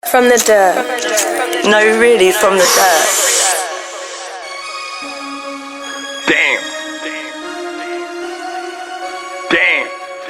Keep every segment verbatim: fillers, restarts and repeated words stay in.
From the dirt. No, really, from the dirt. Damn. Damn.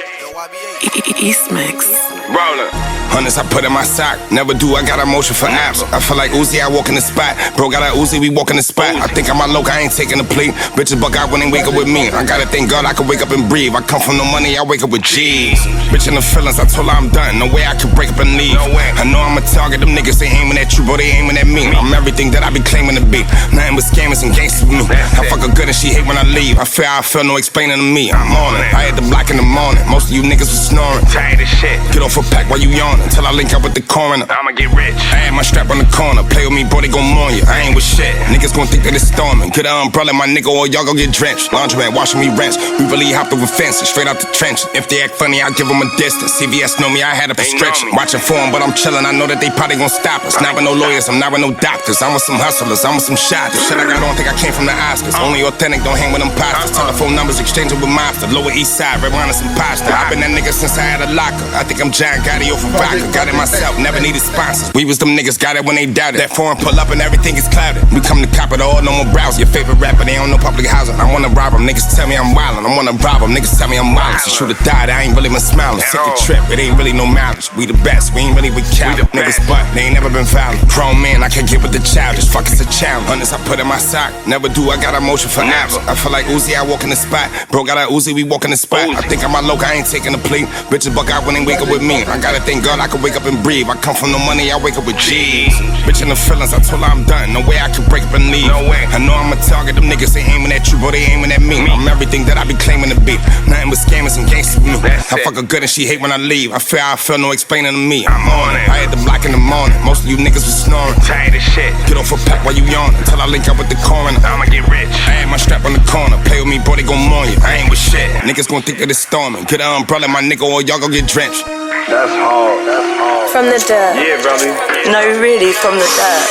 East Mix. Rollin'. Hundreds I put in my sock, never do, I got emotion for apps. I feel like Uzi, I walk in the spot. Bro got a Uzi, we walk in the spot. I think I'm a loca, I ain't taking a plea. Bitches buck out when they wake up with me. I gotta thank God I can wake up and breathe. I come from no money, I wake up with G's. Bitch in the feelings, I told her I'm done. No way I can break up and leave. No way. I know I'm a target, them niggas, they aiming at you, bro, they aiming at me. I'm everything that I be claiming to be. Nothing but scammers and gangsters with me. I fuck her good and she hate when I leave. I feel I feel no explaining to me. I'm on it. I hit the block in the morning. Most of you niggas was snoring. Tired as shit. Get off a pack while you yawning. Till I link up with the coroner. I'ma get rich. I had my strap on the corner. Play with me, bro, they gon' mourn you. I ain't with shit. Niggas gon' think that it's storming. Get an umbrella, my nigga, or y'all gon' get drenched. Laundromat washing me rinse. We really hopped over fences, straight out the trench. If they act funny, I'll give them a distance. C V S know me, I had a prescription. Watching for them, but I'm chillin'. I know that they probably gon' stop us. Not with no lawyers, I'm not with no doctors. I'm with some hustlers, I'm with some shots. The shit I got on, think I came from the Oscars. Only authentic, don't hang with them posters. Telephone numbers exchanging with mobster. Lower East Side, red wine and some pasta. I've been that nigga since I had a locker. I think I'm John Gotti over vodka. Got it myself, never needed sponsors. We was them niggas, got it when they doubted. That foreign pull up and everything is clouded. We come to cop it all, no more browse. Your favorite rapper, they don't know public housing. I wanna rob them, niggas tell me I'm wildin'. I wanna rob them, niggas tell me I'm wildin'. She should've died, I ain't really been smiling. Sick a trip, it ain't really no mileage. We the best, we ain't really with cow. Niggas but, they ain't never been violent. Grown man, I can't get with the childish. Fuck, it's a challenge. Hundreds I put in my sock, never do, I got emotion for apps. I feel like Uzi, I walk in the spot. Bro got a Uzi, we walk in the spot. I think I'm a loca, I ain't taking a plea. Bitches buck out when they wake up with me. I gotta thank God I can wake up and breathe. I come from no money, I wake up with G's. Bitch in the feelings, I told her I'm done. No way I can break up and leave. No way. I know I'm a target, them niggas they aiming at you, bro, they aiming at me. I'm everything that I be claiming to be. Nothing but scammers and gangsters with me. I fuck her good and she hate when I leave. I feel I feel no explaining to me. I'm on it. I hit the block in the morning. Most of you niggas was snoring. Tired as shit. Get off a pack while you yawning. Till I link up with the coroner. I'ma get rich. I had my strap on the corner. Play with me, bro, they gon' mourn you. I ain't with shit. Niggas gon' think that it's storming. Get an umbrella, my nigga, or y'all gon' get drenched. That's hard. That's hard. From the dirt. Yeah, brother. No, really, from the dirt.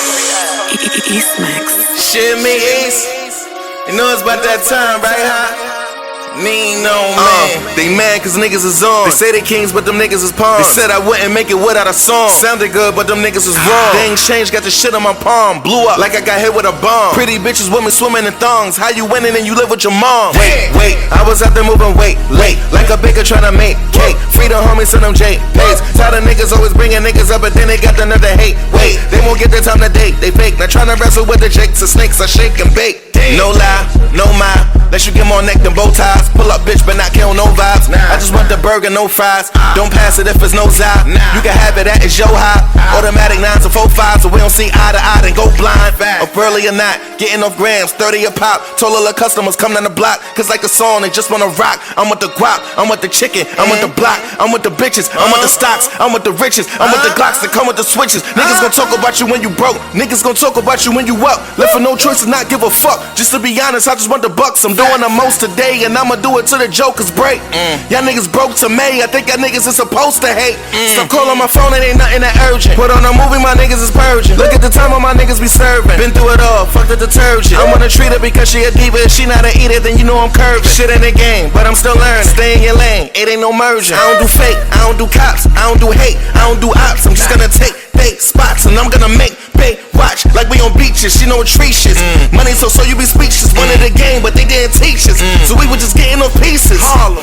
East Mix. Shit, me East. You know it's about that time, right, huh? Me no man. Uh, they mad cause niggas is on. They say they kings, but them niggas is pawns. They said I wouldn't make it without a song. Sounded good, but them niggas is wrong. They ain't changed, got the shit on my palm. Blew up like I got hit with a bomb. Pretty bitches, women swimming in thongs. How you winning and you live with your mom? Wait, wait, I was out there moving weight, late. Like a baker tryna make cake. Free the homies, send them J pays. Tired of niggas always bringing niggas up, but then they got the nerve to hate. Wait, they won't get their time to date. They fake, not tryna wrestle with the jakes and snakes. I shake and bake. No lie, no mind. Let you get more neck than bow ties. Pull up, bitch, but not kill no vibes. Nah. I just want the burger, no fries. Uh. Don't pass it if it's no side. Nah. You can have it, that is your high. Uh. Automatic nines and four fives, so we don't see eye to eye, then go blind. Fact. Up early or not, getting off grams, thirty a pop. Told all the customers come down the block, cause like a song, they just wanna rock. I'm with the guap, I'm with the chicken, I'm with the block, I'm with the bitches, I'm with the stocks, I'm with the riches, I'm with the Glocks that come with the switches. Niggas gon' talk about you when you broke, niggas gon' talk about you when you up. Left for no choice to not give a fuck. Just to be honest, I just want the bucks. I'm doing the most today, and I'ma do it till the jokers break. Mm. Y'all niggas broke to me, I think y'all niggas is supposed to hate. Mm. Stop calling my phone, it ain't nothing that urgent. Put on a movie, my niggas is purging. Look at the time when my niggas be serving. Been through it all, fuck the detergent. I wanna treat her because she a diva. If she not a eater, then you know I'm curving. Shit ain't a game, but I'm still learning. Stay in your lane, it ain't no merging. I don't do fake, I don't do cops, I don't do hate, I don't do ops. I'm just gonna take fake spots, and I'm gonna make pay watch like we on beaches. You know treacherous. Mm. Money so so you be speechless. Mm. Wanted the game, but they didn't teach us. Mm. So we were just getting off pieces. Harlem,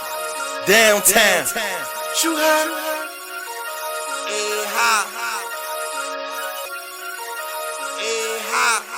downtown. Shoot her. Eh ha. Eh ha.